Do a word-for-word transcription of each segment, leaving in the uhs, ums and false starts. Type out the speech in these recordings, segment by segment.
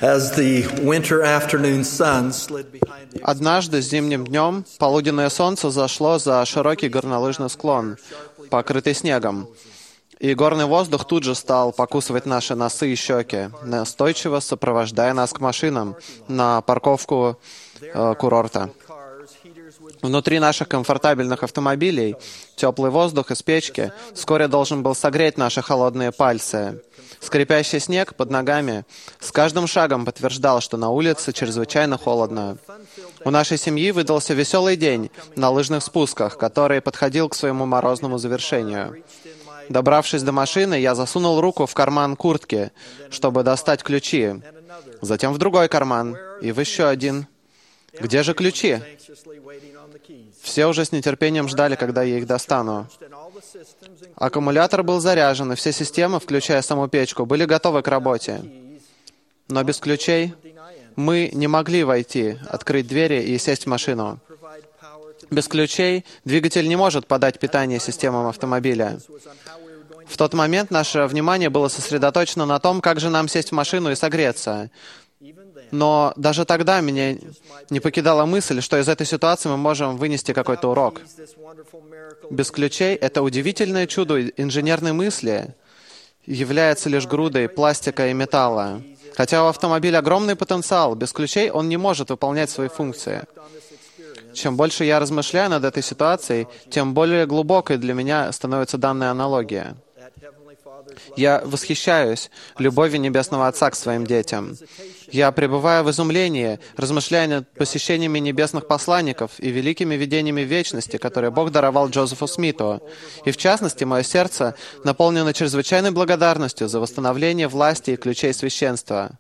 Однажды зимним днем полуденное солнце зашло за широкий горнолыжный склон, покрытый снегом, и горный воздух тут же стал покусывать наши носы и щеки, настойчиво сопровождая нас к машинам на парковку э, курорта. Внутри наших комфортабельных автомобилей теплый воздух из печки вскоре должен был согреть наши холодные пальцы. Скрипящий снег под ногами с каждым шагом подтверждал, что на улице чрезвычайно холодно. У нашей семьи выдался веселый день на лыжных спусках, который подходил к своему морозному завершению. Добравшись до машины, я засунул руку в карман куртки, чтобы достать ключи, затем в другой карман и в еще один. Где же ключи? Все уже с нетерпением ждали, когда я их достану. Аккумулятор был заряжен, и все системы, включая саму печку, были готовы к работе. Но без ключей мы не могли войти, открыть двери и сесть в машину. Без ключей двигатель не может подать питание системам автомобиля. В тот момент наше внимание было сосредоточено на том, как же нам сесть в машину и согреться. Но даже тогда меня не покидала мысль, что из этой ситуации мы можем вынести какой-то урок. Без ключей это удивительное чудо инженерной мысли является лишь грудой пластика и металла. Хотя у автомобиля огромный потенциал, без ключей он не может выполнять свои функции. Чем больше я размышляю над этой ситуацией, тем более глубокой для меня становится данная аналогия. Я восхищаюсь любовью Небесного Отца к своим детям. Я пребываю в изумлении, размышляя над посещениями небесных посланников и великими видениями вечности, которые Бог даровал Джозефу Смиту. И в частности, мое сердце наполнено чрезвычайной благодарностью за восстановление власти и ключей священства.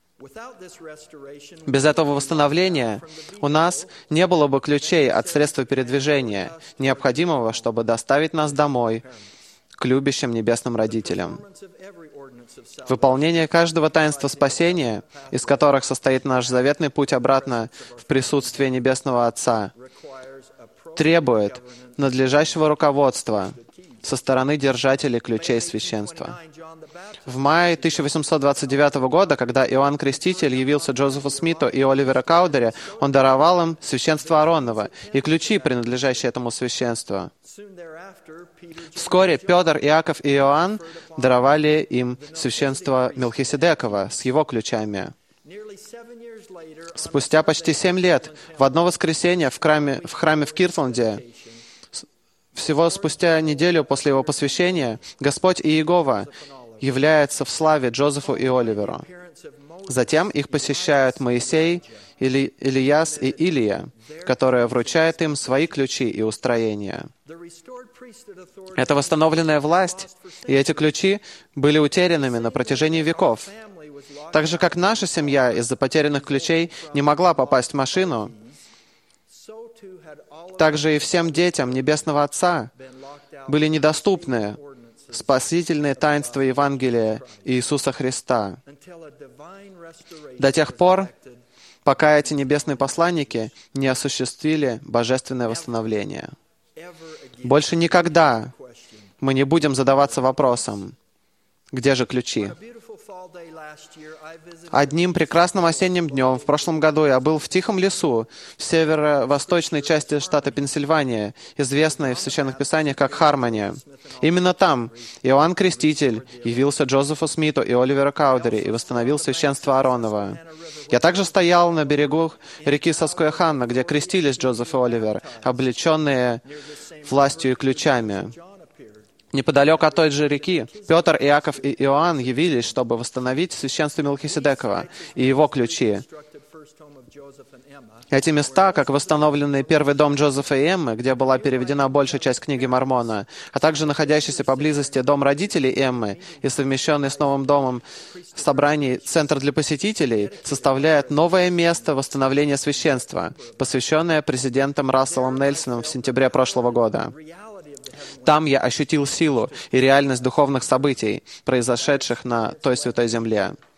Без этого восстановления у нас не было бы ключей от средства передвижения, необходимого, чтобы доставить нас домой, к любящим небесным родителям. Выполнение каждого таинства спасения, из которых состоит наш заветный путь обратно в присутствие Небесного Отца, требует надлежащего руководства со стороны держателей ключей священства. В мае тысяча восемьсот двадцать девятого года, когда Иоанн Креститель явился Джозефу Смиту и Оливеру Каудере, он даровал им священство Ааронова и ключи, принадлежащие этому священству. Вскоре Петр, Иаков и Иоанн даровали им священство Мелхиседекова с его ключами. Спустя почти семь лет, в одно воскресенье в храме в, храме в Киртленде, всего спустя неделю после его посвящения, Господь Иегова является в славе Джозефу и Оливеру. Затем их посещают Моисей, Или, Илияс и Илия, которые вручают им свои ключи и устроения. Это восстановленная власть, и эти ключи были утерянными на протяжении веков. Так же, как наша семья из-за потерянных ключей не могла попасть в машину, так же и всем детям Небесного Отца были недоступны спасительные таинства Евангелия Иисуса Христа до тех пор, пока эти небесные посланники не осуществили божественное восстановление. Больше никогда мы не будем задаваться вопросом, где же ключи? Одним прекрасным осенним днем в прошлом году я был в тихом лесу в северо-восточной части штата Пенсильвания, известной в Священных Писаниях как Хармони. Именно там Иоанн Креститель явился Джозефу Смиту и Оливеру Каудери и восстановил священство Ааронова. Я также стоял на берегу реки Саскуэханна, где крестились Джозеф и Оливер, облеченные властью и ключами. Неподалеку от той же реки Петр, Иаков и Иоанн явились, чтобы восстановить священство Мелхиседекова и его ключи. Эти места, как восстановленный первый дом Джозефа и Эммы, где была переведена большая часть книги Мормона, а также находящийся поблизости дом родителей Эммы и совмещенный с новым домом собраний Центр для посетителей, составляют новое место восстановления священства, посвященное президентом Расселом Нельсоном в сентябре прошлого года. Там я ощутил силу и реальность духовных событий, произошедших на той святой земле.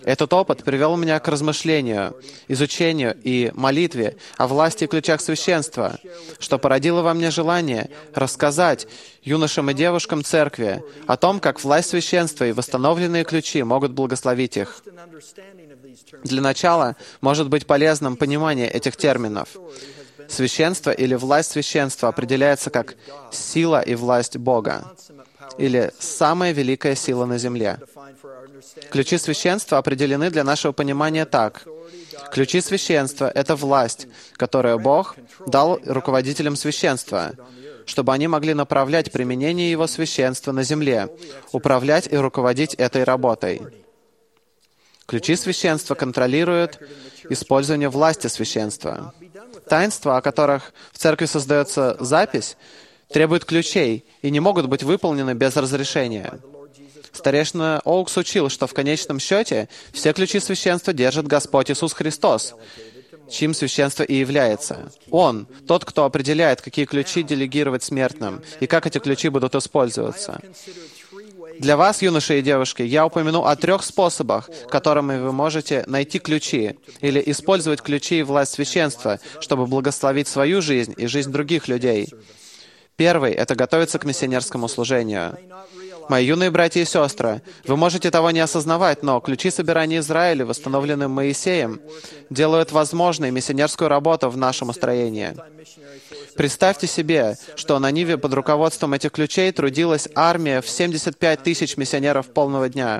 Этот опыт привел меня к размышлению, изучению и молитве о власти и ключах священства, что породило во мне желание рассказать юношам и девушкам церкви о том, как власть священства и восстановленные ключи могут благословить их. Для начала может быть полезным понимание этих терминов. Священство или власть священства определяется как сила и власть Бога, или самая великая сила на земле. Ключи священства определены для нашего понимания так. Ключи священства — это власть, которую Бог дал руководителям священства, чтобы они могли направлять применение Его священства на земле, управлять и руководить этой работой. Ключи священства контролируют использование власти священства. Таинства, о которых в церкви создается запись, требуют ключей и не могут быть выполнены без разрешения. Старейшина Оукс учил, что в конечном счете все ключи священства держит Господь Иисус Христос, чьим священство и является. Он — тот, кто определяет, какие ключи делегировать смертным и как эти ключи будут использоваться. Для вас, юноши и девушки, я упомяну о трех способах, которыми вы можете найти ключи или использовать ключи и власть священства, чтобы благословить свою жизнь и жизнь других людей. Первый — это готовиться к миссионерскому служению. Мои юные братья и сестры, вы можете того не осознавать, но ключи собирания Израиля, восстановленные Моисеем, делают возможной миссионерскую работу в нашем устроении. Представьте себе, что на Ниве под руководством этих ключей трудилась армия в семьдесят пять тысяч миссионеров полного дня.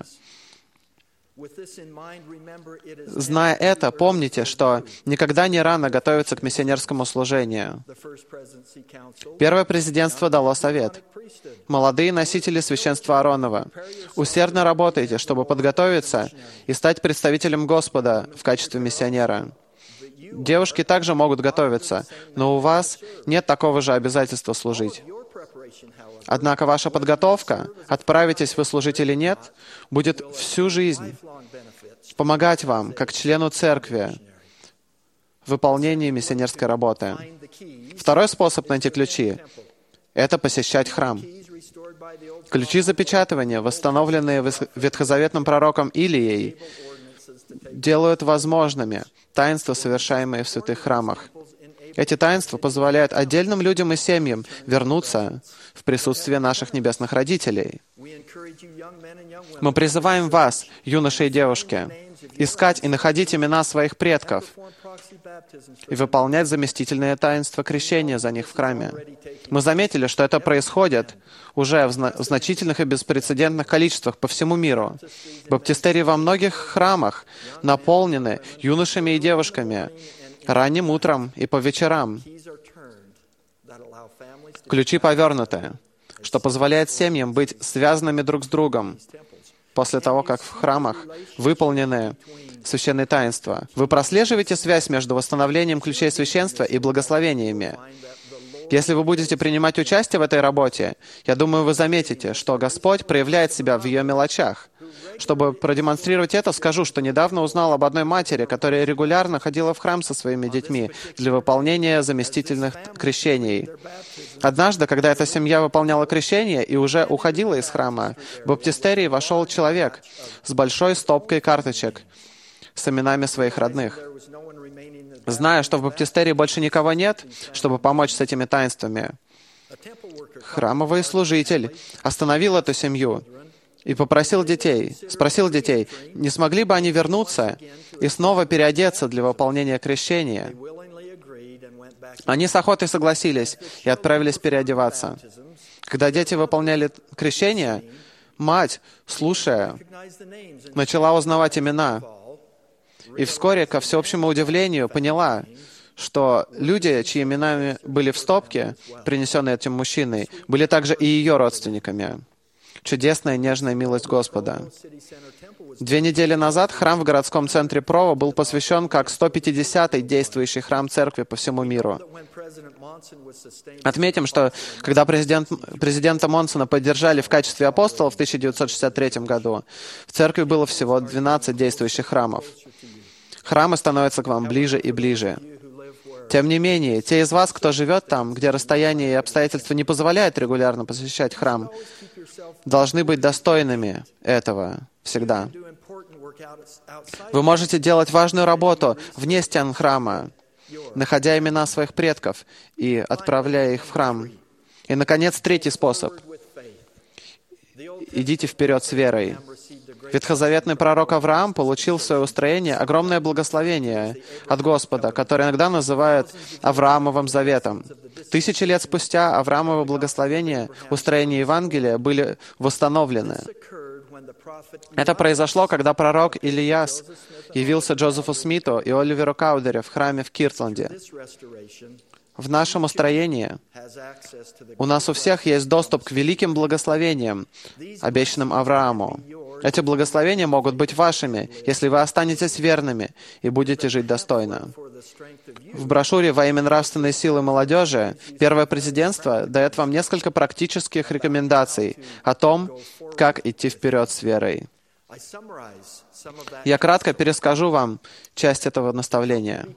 Зная это, помните, что никогда не рано готовиться к миссионерскому служению. Первое президентство дало совет. Молодые носители священства Ааронова, усердно работайте, чтобы подготовиться и стать представителем Господа в качестве миссионера. Девушки также могут готовиться, но у вас нет такого же обязательства служить. Однако ваша подготовка, отправитесь вы служить или нет, будет всю жизнь помогать вам, как члену церкви, в выполнении миссионерской работы. Второй способ найти ключи — это посещать храм. Ключи запечатывания, восстановленные ветхозаветным пророком Илией, делают возможными таинства, совершаемые в святых храмах. Эти таинства позволяют отдельным людям и семьям вернуться в присутствие наших небесных родителей. Мы призываем вас, юноши и девушки, искать и находить имена своих предков и выполнять заместительные таинства крещения за них в храме. Мы заметили, что это происходит уже в, зна- в значительных и беспрецедентных количествах по всему миру. Баптистерии во многих храмах наполнены юношами и девушками ранним утром и по вечерам. Ключи повернуты, что позволяет семьям быть связанными друг с другом после того, как в храмах выполнены священные таинства. Вы прослеживаете связь между восстановлением ключей священства и благословениями. Если вы будете принимать участие в этой работе, я думаю, вы заметите, что Господь проявляет себя в ее мелочах. Чтобы продемонстрировать это, скажу, что недавно узнал об одной матери, которая регулярно ходила в храм со своими детьми для выполнения заместительных крещений. Однажды, когда эта семья выполняла крещение и уже уходила из храма, в баптистерий вошел человек с большой стопкой карточек с именами своих родных. Зная, что в баптистерии больше никого нет, чтобы помочь с этими таинствами, храмовый служитель остановил эту семью и попросил детей, спросил детей, не смогли бы они вернуться и снова переодеться для выполнения крещения. Они с охотой согласились и отправились переодеваться. Когда дети выполняли крещение, мать, слушая, начала узнавать имена. И вскоре, ко всеобщему удивлению, поняла, что люди, чьи имена были в стопке, принесенные этим мужчиной, были также и ее родственниками. Чудесная, нежная милость Господа. Две недели назад храм в городском центре Прово был посвящен как сто пятидесятый действующий храм церкви по всему миру. Отметим, что когда президент, президента Монсона поддержали в качестве апостола в тысяча девятьсот шестьдесят третьем году, в церкви было всего двенадцать действующих храмов. Храмы становятся к вам ближе и ближе. Тем не менее, те из вас, кто живет там, где расстояние и обстоятельства не позволяют регулярно посещать храм, должны быть достойными этого всегда. Вы можете делать важную работу вне стен храма, находя имена своих предков и отправляя их в храм. И, наконец, третий способ. Идите вперед с верой. Ветхозаветный пророк Авраам получил в свое устроение огромное благословение от Господа, которое иногда называют Авраамовым заветом. Тысячи лет спустя Авраамово благословение, устроение Евангелия были восстановлены. Это произошло, когда пророк Илияс явился Джозефу Смиту и Оливеру Каудере в храме в Киртленде. В нашем устроении у нас у всех есть доступ к великим благословениям, обещанным Аврааму. Эти благословения могут быть вашими, если вы останетесь верными и будете жить достойно. В брошюре «Во имя нравственной силы молодежи» Первое президентство дает вам несколько практических рекомендаций о том, как идти вперед с верой. Я кратко перескажу вам часть этого наставления.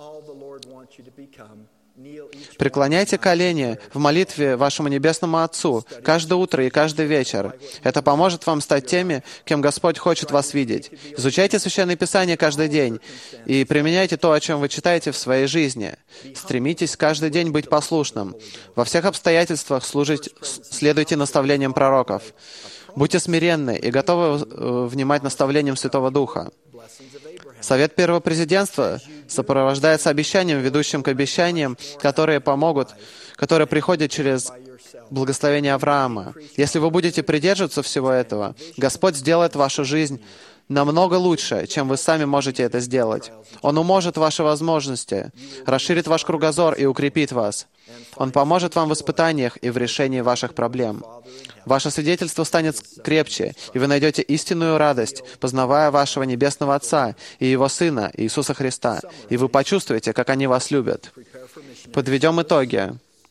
Преклоняйте колени в молитве вашему Небесному Отцу каждое утро и каждый вечер. Это поможет вам стать теми, кем Господь хочет вас видеть. Изучайте Священное Писание каждый день и применяйте то, о чем вы читаете в своей жизни. Стремитесь каждый день быть послушным. Во всех обстоятельствах служить, следуйте наставлениям пророков. Будьте смиренны и готовы внимать наставлениям Святого Духа. Совет Первого президентства сопровождается обещанием, ведущим к обещаниям, которые помогут, которые приходят через благословение Авраама. Если вы будете придерживаться всего этого, Господь сделает вашу жизнь намного лучше, чем вы сами можете это сделать. Он умножит ваши возможности, расширит ваш кругозор и укрепит вас. Он поможет вам в испытаниях и в решении ваших проблем. Ваше свидетельство станет крепче, и вы найдете истинную радость, познавая вашего Небесного Отца и Его Сына, Иисуса Христа, и вы почувствуете, как они вас любят. Подведем итоги.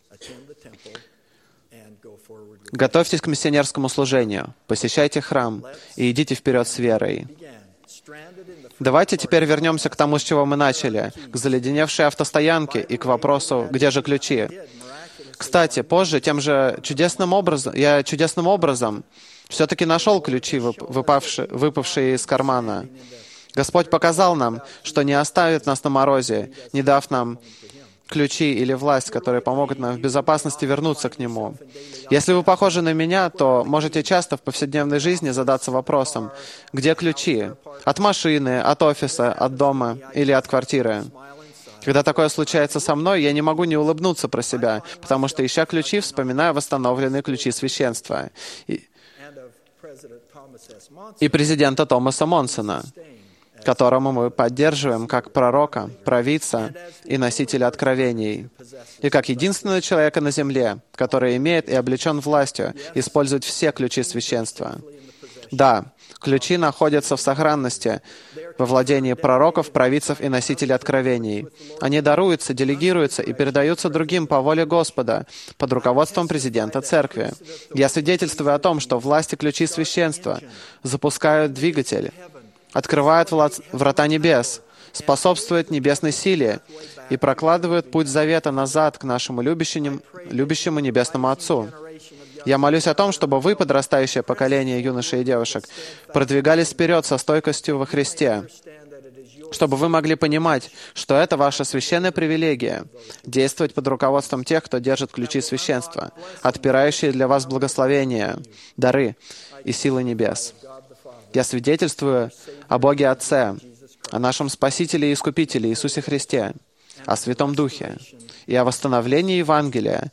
Готовьтесь к миссионерскому служению, посещайте храм и идите вперед с верой. Давайте теперь вернемся к тому, с чего мы начали, к заледеневшей автостоянке и к вопросу, где же ключи. Кстати, позже тем же чудесным образом, я чудесным образом все-таки нашел ключи, выпавшие, выпавшие из кармана. Господь показал нам, что не оставит нас на морозе, не дав нам ключи или власть, которые помогут нам в безопасности вернуться к Нему. Если вы похожи на меня, то можете часто в повседневной жизни задаться вопросом, где ключи? От машины, от офиса, от дома или от квартиры? Когда такое случается со мной, я не могу не улыбнуться про себя, потому что, ища ключи, вспоминаю восстановленные ключи священства и, и президента Томаса Монсона, которому мы поддерживаем как пророка, провидца и носителя откровений, и как единственного человека на земле, который имеет и облечен властью использовать все ключи священства. Да, ключи находятся в сохранности во владении пророков, провидцев и носителей откровений. Они даруются, делегируются и передаются другим по воле Господа под руководством президента церкви. Я свидетельствую о том, что власть и ключи священства запускают двигатель, открывают врата небес, способствуют небесной силе и прокладывают путь завета назад к нашему любящему, любящему Небесному Отцу. Я молюсь о том, чтобы вы, подрастающее поколение юношей и девушек, продвигались вперед со стойкостью во Христе, чтобы вы могли понимать, что это ваша священная привилегия — действовать под руководством тех, кто держит ключи священства, отпирающие для вас благословения, дары и силы небес. Я свидетельствую о Боге Отце, о нашем Спасителе и Искупителе Иисусе Христе, о Святом Духе и о восстановлении Евангелия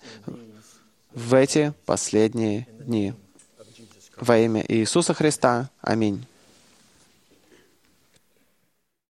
в эти последние дни. Во имя Иисуса Христа. Аминь.